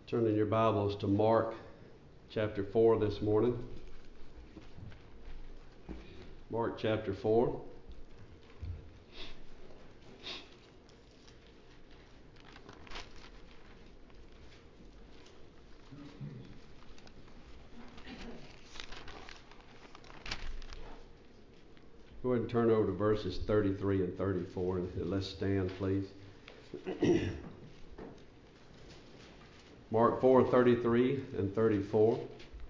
Turn in your Bibles to Mark chapter 4 this morning. Mark chapter 4. Go ahead and turn over to verses 33 and 34 and let's stand, please. Mark 4:33 and 34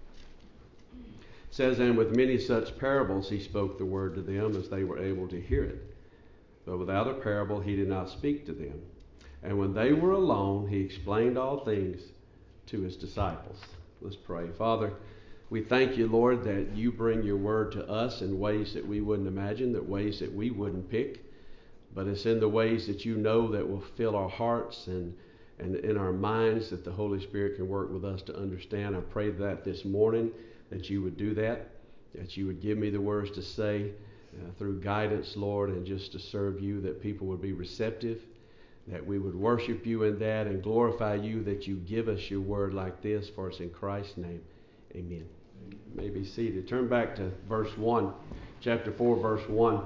says, "And with many such parables he spoke the word to them as they were able to hear it. But without a parable he did not speak to them. And when they were alone, he explained all things to his disciples." Let's pray. Father, we thank you, Lord, that you bring your word to us in ways that we wouldn't imagine, that ways that we wouldn't pick. But it's in the ways that you know that will fill our hearts and in our minds that the Holy Spirit can work with us to understand. I pray that this morning that you would do that you would give me the words to say through guidance, Lord, and just to serve you, that people would be receptive, that we would worship you in that and glorify you, that you give us your word like this for us in Christ's name. Amen. You may be seated. Turn back to verse 1, chapter 4, verse 1.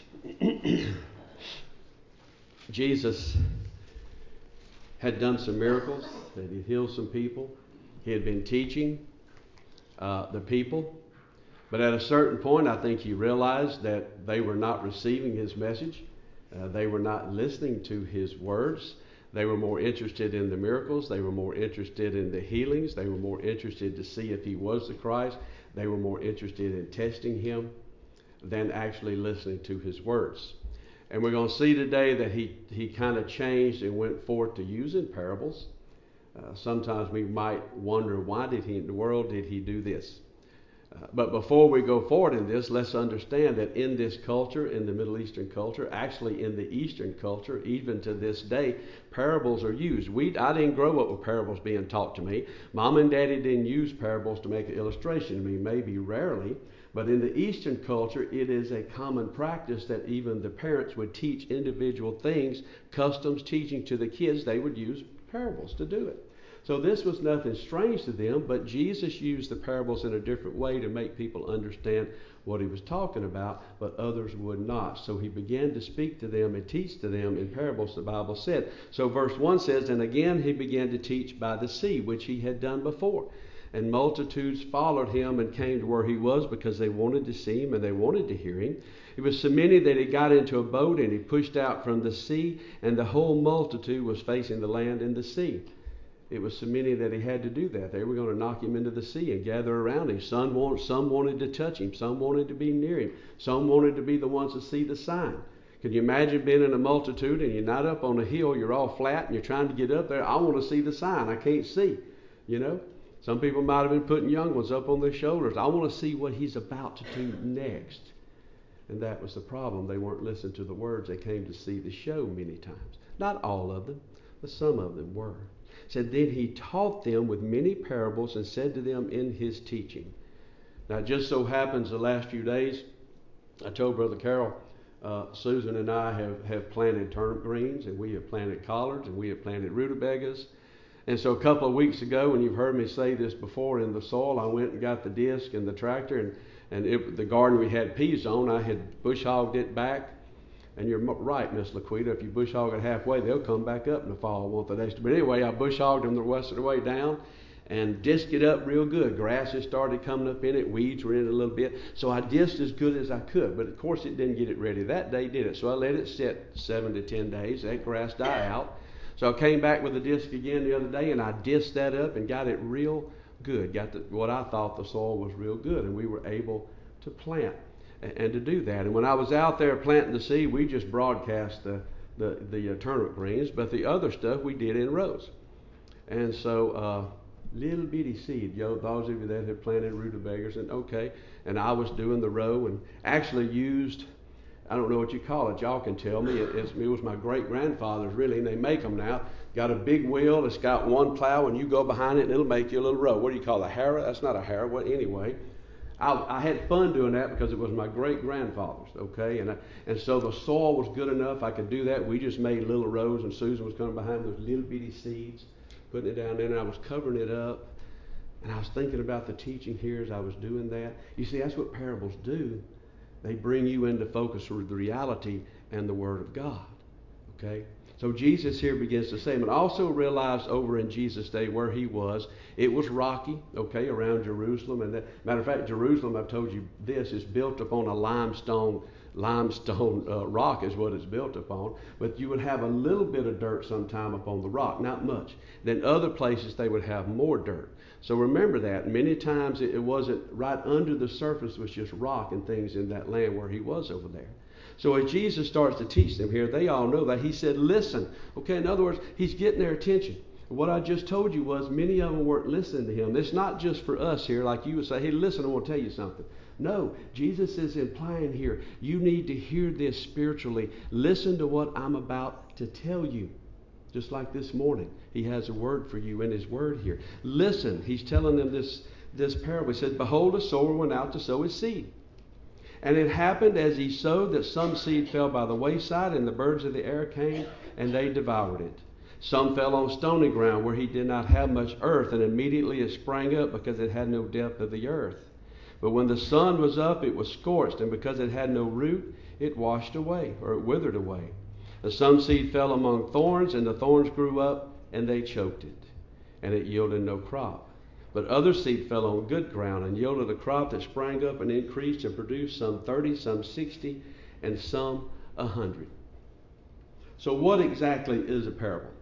Jesus had done some miracles, that he healed some people. He had been teaching the people. But at a certain point, I think he realized that they were not receiving his message. They were not listening to his words. They were more interested in the miracles. They were more interested in the healings. They were more interested to see if he was the Christ. They were more interested in testing him than actually listening to his words. And we're going to see today that he kind of changed and went forth to using parables. Sometimes we might wonder, why did he in the world did he do this? But before we go forward in this, let's understand that in this culture, in the Middle Eastern culture, actually in the Eastern culture, even to this day, parables are used. I didn't grow up with parables being taught to me. Mom and Daddy didn't use parables to make an illustration to me, maybe rarely. But in the Eastern culture, it is a common practice that even the parents would teach individual things, customs, teaching to the kids. They would use parables to do it. So this was nothing strange to them, but Jesus used the parables in a different way to make people understand what he was talking about, but others would not. So he began to speak to them and teach to them in parables, the Bible said. So verse 1 says, "And again he began to teach by the sea, which he had done before. And multitudes followed him and came to where he was, because they wanted to see him and they wanted to hear him. It was so many that he got into a boat and he pushed out from the sea, and the whole multitude was facing the land and the sea." It was so many that he had to do that. They were going to knock him into the sea and gather around him. Some wanted to touch him. Some wanted to be near him. Some wanted to be the ones to see the sign. Can you imagine being in a multitude and you're not up on a hill, you're all flat and you're trying to get up there? I want to see the sign. I can't see, you know. Some people might have been putting young ones up on their shoulders. I want to see what he's about to do next. And that was the problem. They weren't listening to the words. They came to see the show many times. Not all of them, but some of them were. Said, "Then he taught them with many parables and said to them in his teaching." Now, it just so happens the last few days, I told Brother Carroll, Susan and I have planted turnip greens, and we have planted collards, and we have planted rutabagas. And so a couple of weeks ago, and you've heard me say this before, in the soil, I went and got the disc and the tractor, and the garden we had peas on, I had bush hogged it back. And you're right, Miss Laquita, if you bush hog it halfway, they'll come back up in the fall, won't they? But anyway, I bush hogged them the rest of the way down and disked it up real good. Grasses started coming up in it, weeds were in it a little bit. So I disked as good as I could, but of course it didn't get it ready that day, did it? So I let it sit 7 to 10 days, that grass die out. So I came back with the disc again the other day, and I disked that up and got it real good. What I thought the soil was real good, and we were able to plant and to do that. And when I was out there planting the seed, we just broadcast the turnip greens, but the other stuff we did in rows. And so little bitty seed, those of you that have planted rutabagas, and I was doing the row and actually used, I don't know what you call it, y'all can tell me, it was my great-grandfather's really, and they make them now. Got a big wheel, it's got one plow, and you go behind it and it'll make you a little row. What do you call it, a harrow? That's not a harrow, well, anyway. I had fun doing that because it was my great-grandfather's, okay? And so the soil was good enough I could do that. We just made little rows, and Susan was coming behind those little bitty seeds, putting it down there, and I was covering it up. And I was thinking about the teaching here as I was doing that. You see, that's what parables do. They bring you into focus with the reality and the Word of God. Okay? So Jesus here begins to say, but also realized over in Jesus' day where he was, it was rocky, okay, around Jerusalem. And matter of fact, Jerusalem, I've told you this, is built upon a limestone rock is what it's built upon. But you would have a little bit of dirt sometime upon the rock, not much. Then other places they would have more dirt. So remember that. Many times it wasn't right under the surface, was just rock and things in that land where he was over there. So as Jesus starts to teach them here, they all know that. He said, listen. Okay, in other words, he's getting their attention. What I just told you was many of them weren't listening to him. It's not just for us here, like you would say, hey, listen, I want to tell you something. No, Jesus is implying here, you need to hear this spiritually. Listen to what I'm about to tell you. Just like this morning, he has a word for you in his word here. Listen, he's telling them this parable. He said, behold, a sower went out to sow his seed. And it happened as he sowed that some seed fell by the wayside, and the birds of the air came, and they devoured it. Some fell on stony ground where he did not have much earth, and immediately it sprang up because it had no depth of the earth. But when the sun was up, it was scorched, and because it had no root, it washed away, or it withered away. And some seed fell among thorns, and the thorns grew up, and they choked it, and it yielded no crop. But other seed fell on good ground, and yielded a crop that sprang up and increased and produced some 30, some 60, and some 100. So what exactly is a parable?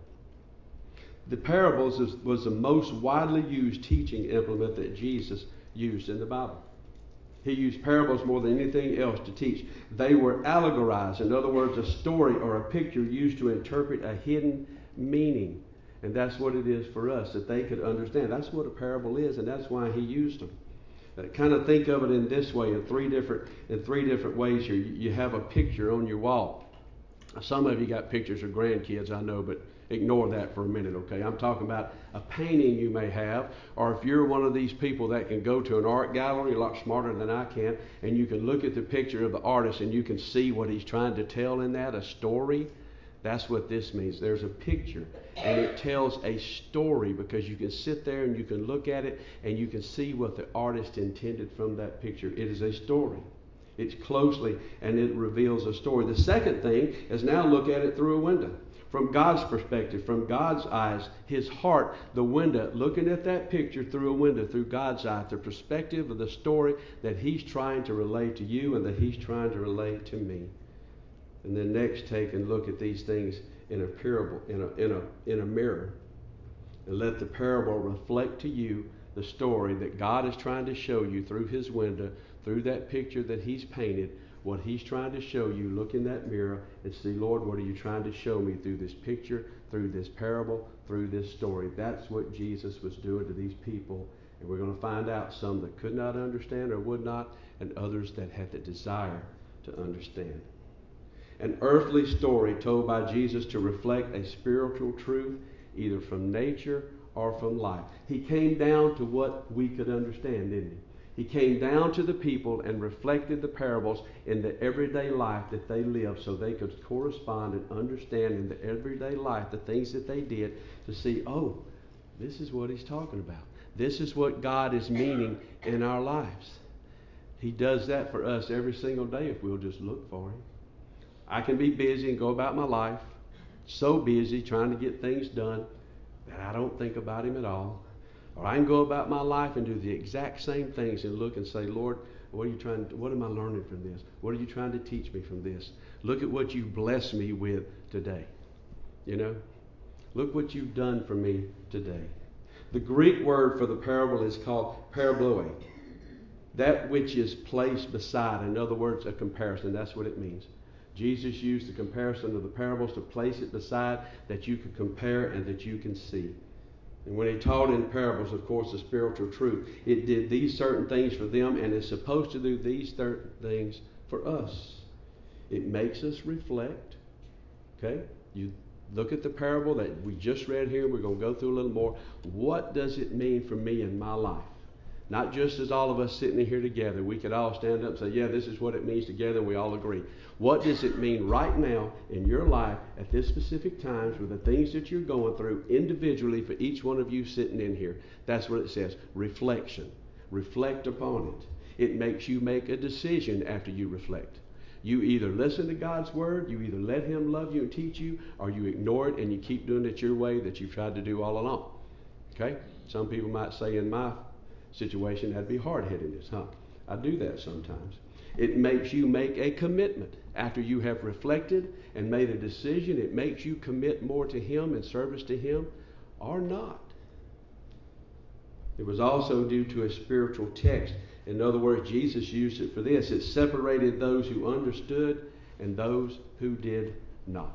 The parables was the most widely used teaching implement that Jesus used in the Bible. He used parables more than anything else to teach. They were allegorized. In other words, a story or a picture used to interpret a hidden meaning. And that's what it is for us, that they could understand. That's what a parable is, and that's why he used them. Kind of think of it in this way, in three different ways here. You have a picture on your wall. Some of you got pictures of grandkids, I know, but ignore that for a minute, okay? I'm talking about a painting you may have, or if you're one of these people that can go to an art gallery, a lot smarter than I can, and you can look at the picture of the artist and you can see what he's trying to tell in that, a story. That's what this means. There's a picture, and it tells a story because you can sit there and you can look at it and you can see what the artist intended from that picture. It is a story. It's closely, and it reveals a story. The second thing is now look at it through a window. From God's perspective, from God's eyes, his heart, the window, looking at that picture through a window, through God's eye, the perspective of the story that he's trying to relate to you and that he's trying to relate to me. And then next take and look at these things in a parable, in a mirror. And let the parable reflect to you the story that God is trying to show you through his window, through that picture that he's painted, what he's trying to show you. Look in that mirror and see, Lord, what are you trying to show me through this picture, through this parable, through this story? That's what Jesus was doing to these people. And we're going to find out some that could not understand or would not, and others that had the desire to understand. An earthly story told by Jesus to reflect a spiritual truth, either from nature or from life. He came down to what we could understand, didn't he? He came down to the people and reflected the parables in the everyday life that they lived so they could correspond and understand in the everyday life the things that they did to see, oh, this is what he's talking about. This is what God is meaning in our lives. He does that for us every single day if we'll just look for him. I can be busy and go about my life, so busy trying to get things done that I don't think about him at all. Or I can go about my life and do the exact same things and look and say, Lord, what am I learning from this? What are you trying to teach me from this? Look at what you blessed me with today. You know? Look what you've done for me today. The Greek word for the parable is called paraboloe. That which is placed beside. In other words, a comparison. That's what it means. Jesus used the comparison of the parables to place it beside that you could compare and that you can see. And when he taught in parables, of course, the spiritual truth, it did these certain things for them and is supposed to do these certain things for us. It makes us reflect. Okay? You look at the parable that we just read here. We're going to go through a little more. What does it mean for me in my life? Not just as all of us sitting here together. We could all stand up and say, yeah, this is what it means together, and we all agree. What does it mean right now in your life at this specific times with the things that you're going through individually for each one of you sitting in here? That's what it says. Reflection. Reflect upon it. It makes you make a decision after you reflect. You either listen to God's word, you either let him love you and teach you, or you ignore it and you keep doing it your way that you've tried to do all along. Okay? Some people might say in my situation that'd be hard-headedness, huh? I do that sometimes. It makes you make a commitment after you have reflected and made a decision. It makes you commit more to him and service to him or not. It was also due to a spiritual text. In other words, Jesus used it for this. It separated those who understood and those who did not.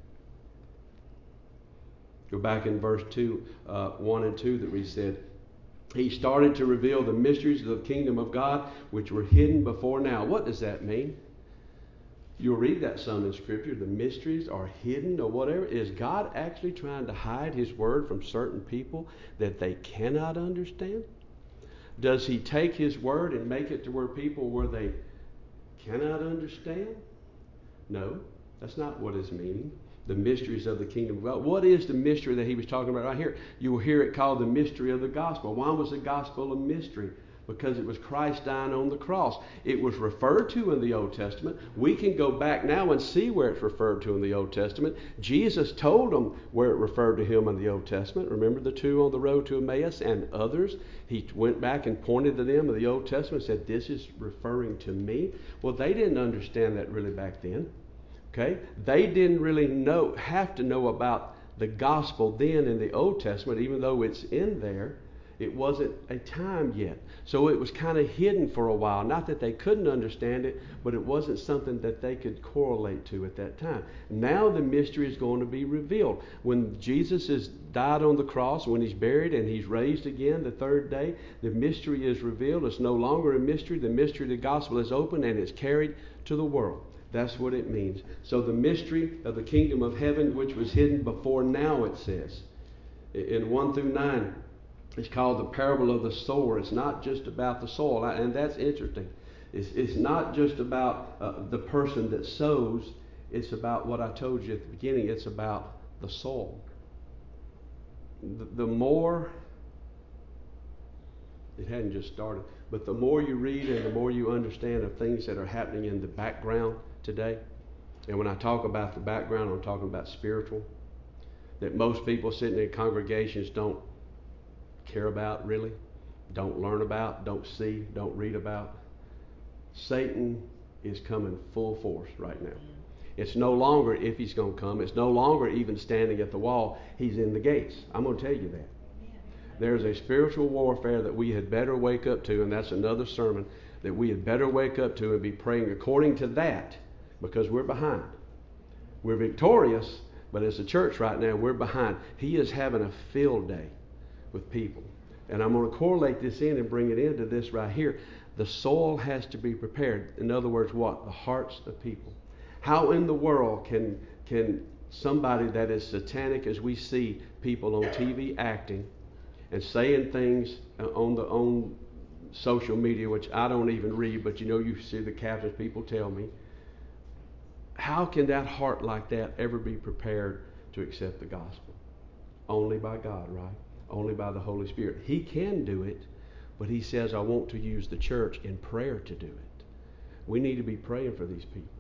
Go back in verse 1 and 2 that we said, he started to reveal the mysteries of the kingdom of God, which were hidden before now. What does that mean? You'll read that some in Scripture. The mysteries are hidden or whatever. Is God actually trying to hide his word from certain people that they cannot understand? Does he take his word and make it to where they cannot understand? No, that's not what it's meaning. The mysteries of the kingdom of God. What is the mystery that he was talking about right here? You will hear it called the mystery of the gospel. Why was the gospel a mystery? Because it was Christ dying on the cross. It was referred to in the Old Testament. We can go back now and see where it's referred to in the Old Testament. Jesus told them where it referred to him in the Old Testament. Remember the two on the road to Emmaus and others? He went back and pointed to them in the Old Testament and said, this is referring to me. Well, they didn't understand that really back then. Okay? They didn't really have to know about the gospel then in the Old Testament, even though it's in there. It wasn't a time yet. So it was kind of hidden for a while. Not that they couldn't understand it, but it wasn't something that they could correlate to at that time. Now the mystery is going to be revealed. When Jesus has died on the cross, when he's buried and he's raised again the third day, the mystery is revealed. It's no longer a mystery. The mystery of the gospel is open and it's carried to the world. That's what it means. So the mystery of the kingdom of heaven, which was hidden before now, it says. In 1 through 9, it's called the parable of the sower. It's not just about the soil. And that's interesting. It's not just about the person that sows. It's about what I told you at the beginning. It's about the soul. The more, it hadn't just started, but the more you read and the more you understand of things that are happening in the background today. And when I talk about the background, I'm talking about spiritual. That most people sitting in congregations don't care about really, don't learn about, don't see, don't read about. Satan is coming full force right now. It's no longer if he's going to come. It's no longer even standing at the wall. He's in the gates. I'm going to tell you that. There's a spiritual warfare that we had better wake up to, and that's another sermon, that we had better wake up to and be praying according to that, because we're behind. We're victorious, but as a church right now, we're behind. He is having a field day with people. And I'm going to correlate this in and bring it into this right here. The soil has to be prepared. In other words, what? The hearts of people. How in the world can somebody that is satanic, as we see people on TV acting and saying things on social media, which I don't even read, but you see the captions people tell me. How can that heart like that ever be prepared to accept the gospel? Only by God, right? Only by the Holy Spirit. He can do it, but he says, I want to use the church in prayer to do it. We need to be praying for these people.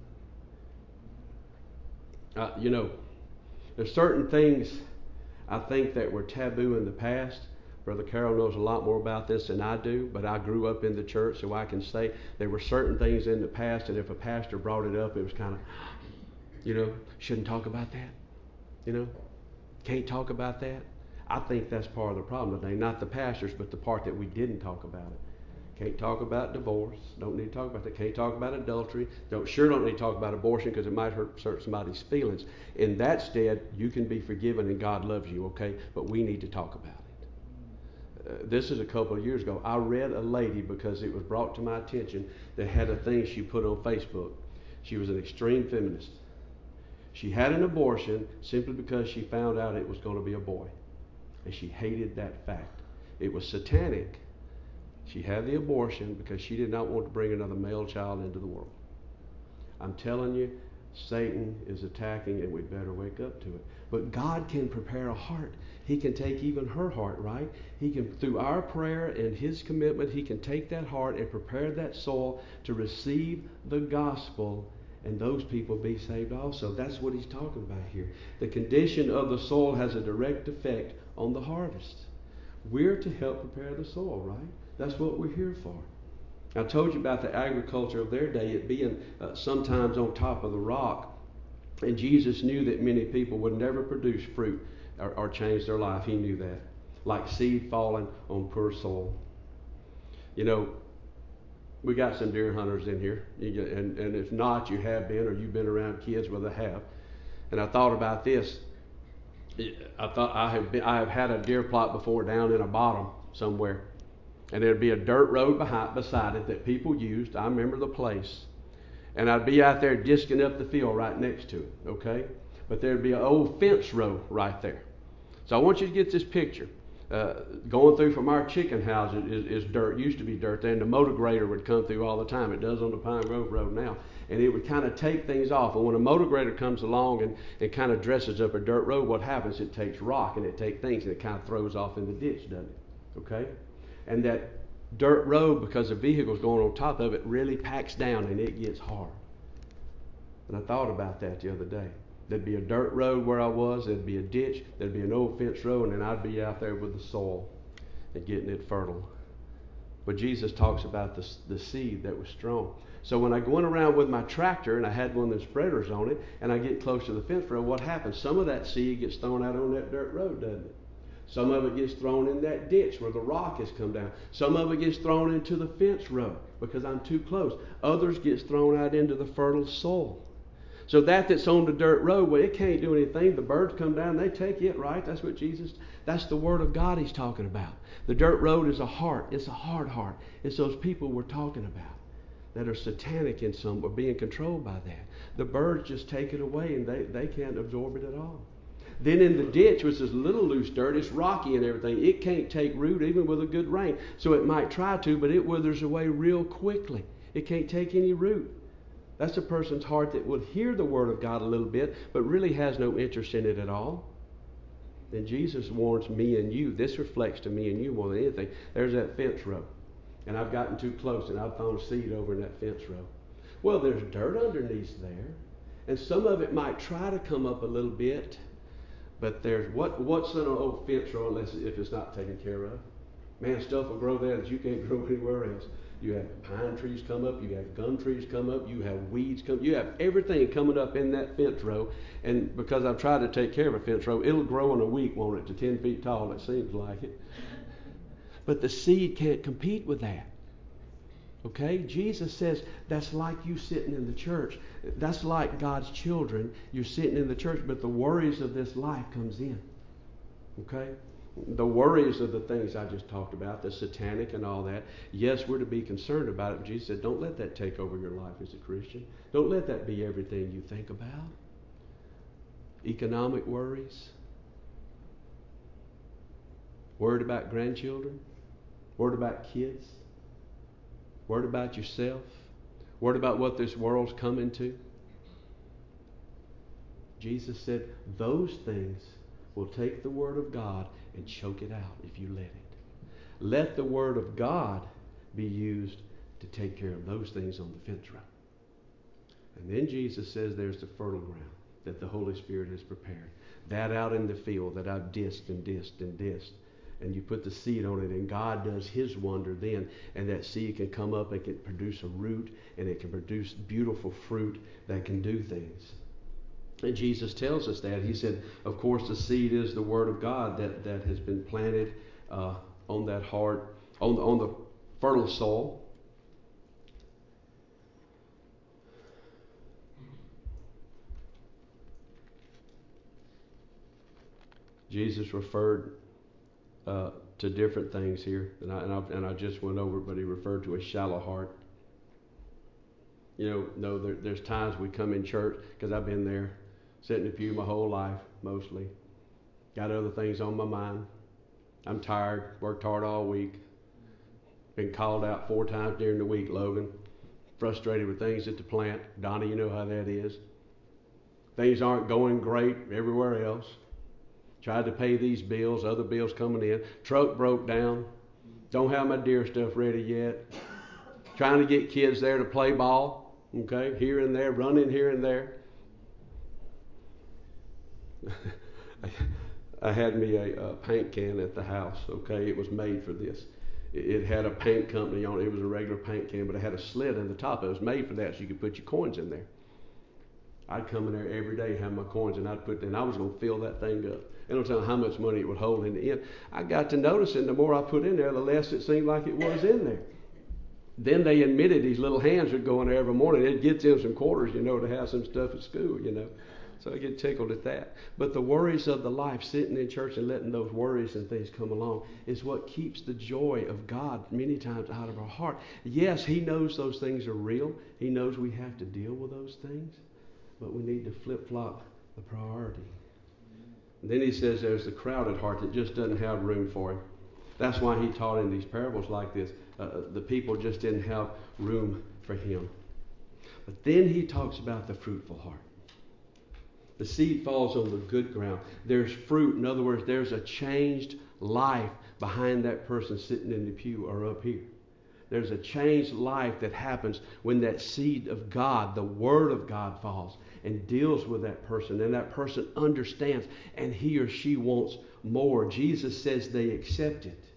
There's certain things I think that were taboo in the past. Brother Carroll knows a lot more about this than I do, but I grew up in the church, so I can say there were certain things in the past that if a pastor brought it up, it was kind of, shouldn't talk about that. Can't talk about that. I think that's part of the problem today. Not the pastors, but the part that we didn't talk about it. Can't talk about divorce. Don't need to talk about that. Can't talk about adultery. Sure don't need to talk about abortion because it might hurt somebody's feelings. In that stead, you can be forgiven and God loves you, okay? But we need to talk about it. This is a couple of years ago. I read a lady because it was brought to my attention that had a thing she put on Facebook. She was an extreme feminist. She had an abortion simply because she found out it was going to be a boy. And she hated that fact. It was satanic, She had the abortion because she did not want to bring another male child into the world. I'm telling you, Satan is attacking, and we better wake up to it. But God can prepare a heart. He can take even her heart, right? He can, through our prayer and His commitment, He can take that heart and prepare that soul to receive the gospel, and those people be saved also. That's what He's talking about here. The condition of the soil has a direct effect on the harvest. We're to help prepare the soil, right? That's what we're here for. I told you about the agriculture of their day, it being sometimes on top of the rock. And Jesus knew that many people would never produce fruit or change their life. He knew that. Like seed falling on poor soil. You know, we got some deer hunters in here. And if not, you have been, or you've been around kids where they have. And I thought about this. I thought I have had a deer plot before down in a bottom somewhere. And there'd be a dirt road beside it that people used. I remember the place. And I'd be out there disking up the field right next to it, okay? But there'd be an old fence row right there. So I want you to get this picture. Going through from our chicken house is dirt. Used to be dirt there, and the motor grader would come through all the time. It does on the Pine Grove Road now. And it would kind of take things off. And when a motor grader comes along and it kind of dresses up a dirt road, what happens? It takes rock and it takes things and it kind of throws off in the ditch, doesn't it? Okay? And that dirt road, because the vehicle's going on top of it, really packs down and it gets hard. And I thought about that the other day. There'd be a dirt road where I was, there'd be a ditch, there'd be an old fence road, and then I'd be out there with the soil and getting it fertile. But Jesus talks about the seed that was strong. So when I went around with my tractor and I had one of the spreaders on it, and I get close to the fence row, what happens? Some of that seed gets thrown out on that dirt road, doesn't it? Some of it gets thrown in that ditch where the rock has come down. Some of it gets thrown into the fence row because I'm too close. Others gets thrown out into the fertile soil. So that's on the dirt road, well, it can't do anything. The birds come down, they take it, right? That's the Word of God He's talking about. The dirt road is a heart. It's a hard heart. It's those people we're talking about that are satanic in some, or being controlled by that. The birds just take it away and they can't absorb it at all. Then in the ditch, which is a little loose dirt, it's rocky and everything. It can't take root even with a good rain. So it might try to, but it withers away real quickly. It can't take any root. That's a person's heart that will hear the Word of God a little bit, but really has no interest in it at all. Then Jesus warns me and you. This reflects to me and you more than anything. There's that fence row. And I've gotten too close and I've thrown seed over in that fence row. Well, there's dirt underneath there. And some of it might try to come up a little bit. But there's what's in an old fence row unless if it's not taken care of? Man, stuff will grow there that you can't grow anywhere else. You have pine trees come up, you have gum trees come up, you have weeds come, you have everything coming up in that fence row. And because I've tried to take care of a fence row, it'll grow in a week, won't it, to 10 feet tall, it seems like it. But the seed can't compete with that. Okay? Jesus says that's like you sitting in the church. That's like God's children. You're sitting in the church, but the worries of this life comes in. Okay? The worries of the things I just talked about, the satanic and all that. Yes, we're to be concerned about it, but Jesus said, don't let that take over your life as a Christian. Don't let that be everything you think about. Economic worries. Worried about grandchildren. Worried about kids. Worried about yourself. Worried about what this world's coming to. Jesus said those things will take the Word of God and choke it out if you let it. Let the Word of God be used to take care of those things on the fence row. And then Jesus says there's the fertile ground that the Holy Spirit has prepared. That out in the field that I've disked and disked and disked. And you put the seed on it, and God does His wonder then. And that seed can come up and can produce a root, and it can produce beautiful fruit that can do things. And Jesus tells us that. He said, of course, the seed is the Word of God that has been planted on that heart, on the fertile soil. Jesus referred to different things here, and I just went over it, but He referred to a shallow heart. You know, there's times we come in church, because I've been there, sitting in the pew my whole life, mostly. Got other things on my mind. I'm tired, worked hard all week. Been called out 4 times during the week, Logan. Frustrated with things at the plant. Donnie, you know how that is. Things aren't going great everywhere else. Tried to pay these bills, other bills coming in. Truck broke down. Don't have my deer stuff ready yet. Trying to get kids there to play ball. Okay, here and there, running here and there. I had me a paint can at the house. Okay, it was made for this. It had a paint company on it. It was a regular paint can, but it had a slit in the top. It was made for that, so you could put your coins in there. I'd come in there every day, have my coins, and I was going to fill that thing up. I don't tell how much money it would hold in the end. I got to noticing the more I put in there, the less it seemed like it was in there. Then they admitted these little hands would go in there every morning. They'd get them some quarters, to have some stuff at school, So I get tickled at that. But the worries of the life, sitting in church and letting those worries and things come along, is what keeps the joy of God many times out of our heart. Yes, He knows those things are real. He knows we have to deal with those things. But we need to flip-flop the priority. And then He says there's the crowded heart that just doesn't have room for Him. That's why He taught in these parables like this. The people just didn't have room for Him. But then He talks about the fruitful heart. The seed falls on the good ground. There's fruit. In other words, there's a changed life behind that person sitting in the pew or up here. There's a changed life that happens when that seed of God, the Word of God, falls and deals with that person. And that person understands, and he or she wants more. Jesus says they accept it.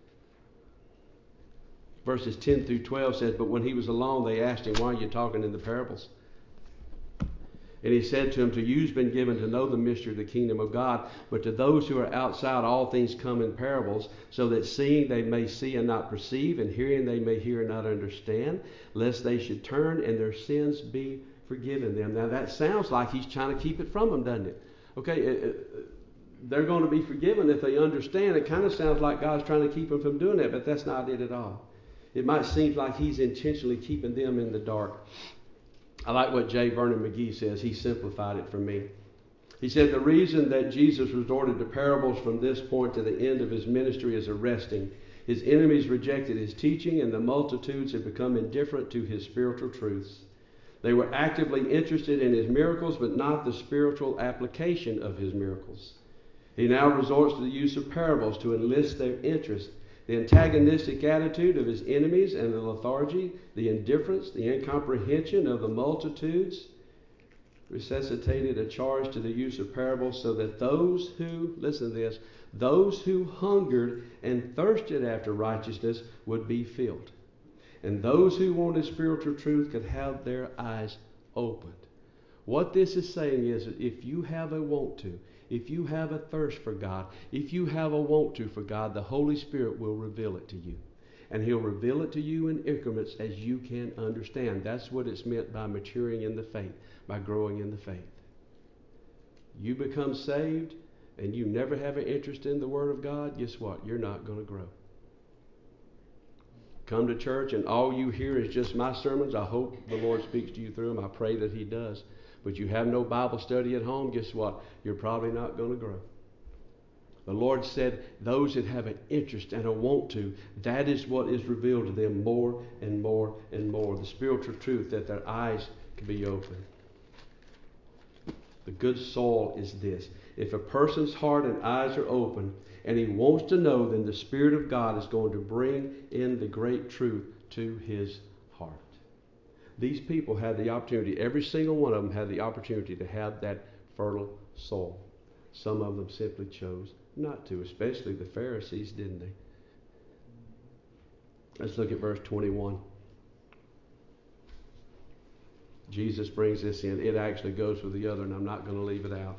Verses 10 through 12 says, but when He was alone, they asked Him, why are you talking in the parables? And He said to them, to you's been given to know the mystery of the kingdom of God, but to those who are outside, all things come in parables, so that seeing they may see and not perceive, and hearing they may hear and not understand, lest they should turn and their sins be forgiven them. Now that sounds like He's trying to keep it from them, doesn't it? Okay, they're going to be forgiven if they understand. It kind of sounds like God's trying to keep them from doing that, but that's not it at all. It might seem like He's intentionally keeping them in the dark. I like what J. Vernon McGee says. He simplified it for me. He said the reason that Jesus resorted to parables from this point to the end of His ministry is arresting. His enemies rejected His teaching, and the multitudes had become indifferent to His spiritual truths. They were actively interested in His miracles, but not the spiritual application of His miracles. He now resorts to the use of parables to enlist their interest. The antagonistic attitude of His enemies and the lethargy, the indifference, the incomprehension of the multitudes necessitated a charge to the use of parables so that those who, listen to this, those who hungered and thirsted after righteousness would be filled. And those who wanted spiritual truth could have their eyes opened. What this is saying is that if you have a want to, if you have a thirst for God, if you have a want to for God, the Holy Spirit will reveal it to you. And He'll reveal it to you in increments as you can understand. That's what it's meant by maturing in the faith, by growing in the faith. You become saved and you never have an interest in the Word of God, guess what? You're not going to grow. Come to church and all you hear is just my sermons. I hope the Lord speaks to you through them. I pray that He does. But you have no Bible study at home, guess what? You're probably not going to grow. The Lord said those that have an interest and a want to, that is what is revealed to them more and more and more. The spiritual truth that their eyes can be opened. The good soil is this. If a person's heart and eyes are open and he wants to know, then the Spirit of God is going to bring in the great truth to his heart. These people had the opportunity, every single one of them had the opportunity to have that fertile soil. Some of them simply chose not to, especially the Pharisees, didn't they? Let's look at verse 21. Jesus brings this in. It actually goes with the other, and I'm not going to leave it out.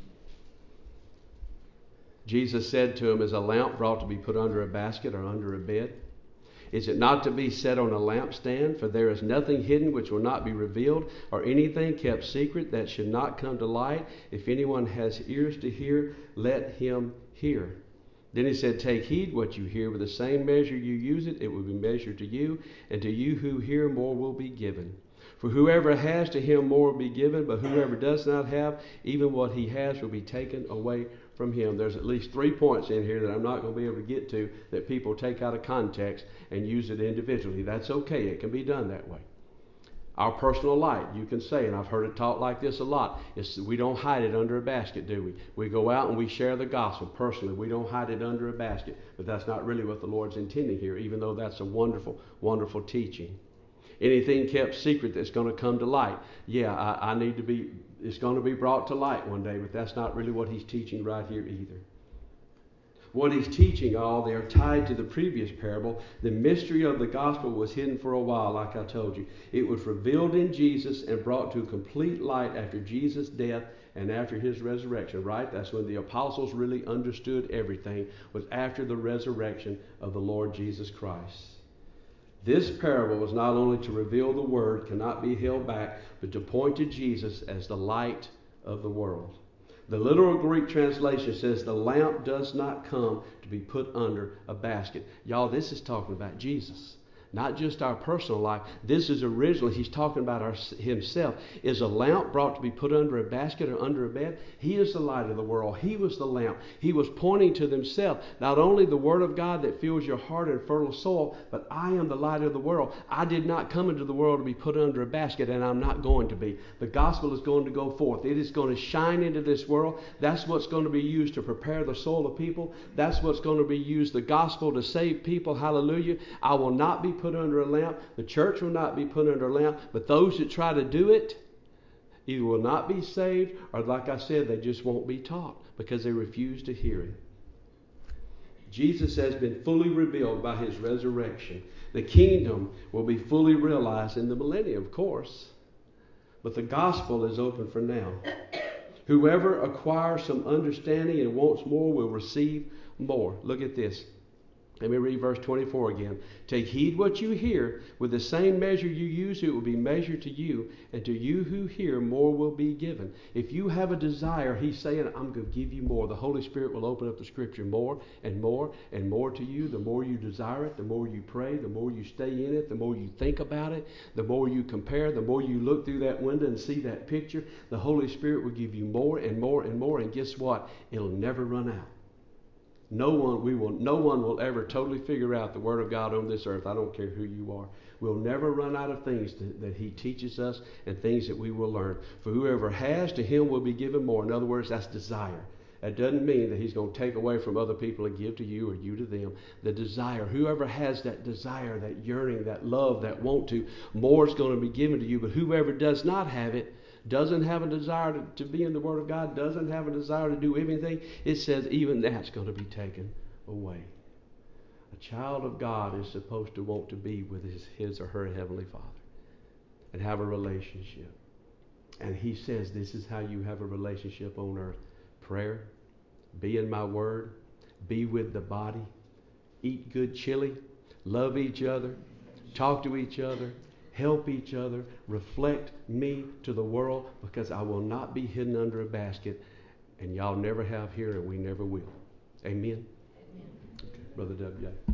Jesus said to him, is a lamp brought to be put under a basket or under a bed? Is it not to be set on a lampstand? For there is nothing hidden which will not be revealed, or anything kept secret that should not come to light. If anyone has ears to hear, let him hear. Then he said, take heed what you hear. With the same measure you use it, it will be measured to you, and to you who hear, more will be given. For whoever has, to him more will be given, but whoever does not have, even what he has will be taken away from him. There's at least 3 points in here that I'm not going to be able to get to that people take out of context and use it individually. That's okay. It can be done that way. Our personal light, you can say, and I've heard it taught like this a lot, is we don't hide it under a basket, do we? We go out and we share the gospel personally. We don't hide it under a basket. But that's not really what the Lord's intending here, even though that's a wonderful, wonderful teaching. Anything kept secret that's going to come to light. Yeah, it's going to be brought to light one day, but that's not really what he's teaching right here either. What he's teaching all, they are tied to the previous parable. The mystery of the gospel was hidden for a while, like I told you. It was revealed in Jesus and brought to complete light after Jesus' death and after his resurrection, right? That's when the apostles really understood everything, was after the resurrection of the Lord Jesus Christ. This parable was not only to reveal the word, cannot be held back, but to point to Jesus as the light of the world. The literal Greek translation says the lamp does not come to be put under a basket. Y'all, this is talking about Jesus. Not just our personal life. This is originally, he's talking about himself. Is a lamp brought to be put under a basket or under a bed? He is the light of the world. He was the lamp. He was pointing to himself. Not only the word of God that fills your heart and fertile soil, but I am the light of the world. I did not come into the world to be put under a basket, and I'm not going to be. The gospel is going to go forth. It is going to shine into this world. That's what's going to be used to prepare the soul of people. That's what's going to be used, the gospel, to save people. Hallelujah. I will not be put under a lamp. The church will not be put under a lamp. But those that try to do it either will not be saved, or like I said, they just won't be taught because they refuse to hear it. Jesus has been fully revealed by his resurrection. The kingdom will be fully realized in the millennium, of course. But the gospel is open for now. Whoever acquires some understanding and wants more will receive more. Look at this. Let me read verse 24 again. Take heed what you hear. With the same measure you use, it will be measured to you. And to you who hear, more will be given. If you have a desire, he's saying, I'm going to give you more. The Holy Spirit will open up the scripture more and more and more to you. The more you desire it, the more you pray, the more you stay in it, the more you think about it, the more you compare, the more you look through that window and see that picture. The Holy Spirit will give you more and more and more. And guess what? It'll never run out. No one will ever totally figure out the Word of God on this earth. I don't care who you are. We'll never run out of things that he teaches us and things that we will learn. For whoever has, to him will be given more. In other words, that's desire. That doesn't mean that he's going to take away from other people and give to you or you to them. The desire, whoever has that desire, that yearning, that love, that want to, more is going to be given to you. But whoever does not have it, doesn't have a desire to be in the Word of God, doesn't have a desire to do anything, it says even that's going to be taken away. A child of God is supposed to want to be with his or her Heavenly Father and have a relationship. And he says this is how you have a relationship on earth. Prayer, be in my Word, be with the body, eat good chili, love each other, talk to each other, help each other, reflect me to the world, because I will not be hidden under a basket, and y'all never have here and we never will. Amen? Amen. Okay. Brother W.J.